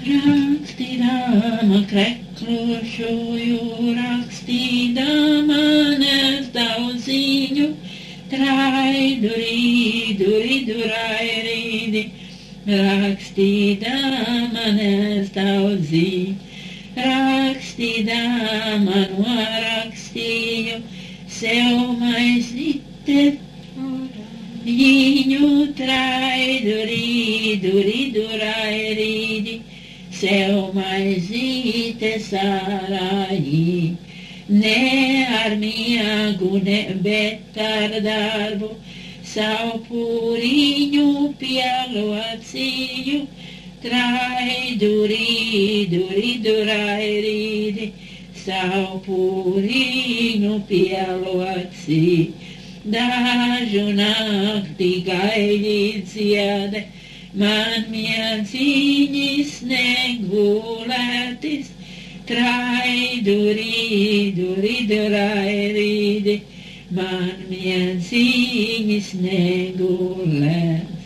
Rakstīdama kreklušoju, rakstīdama nes daudz ziņu, traidu rīdu, ridu rairīdi, rakstīdama nes daudz ziņu, rakstīdama norakstīju, sev maizite, viņu traidu rīdu, ridu rairīdi, sev maizīte sārāji, ne ar miegu, ne bet ar darbu, savu pūriņu pielocīju, traidu rīdu, ridu rairīdi, savu pūriņu pielocīju. Dažu nakti gaidīt ziede, man mieciņas negulētis, traidu rīdu, ridu rairīdi, man mieciņas negulētis.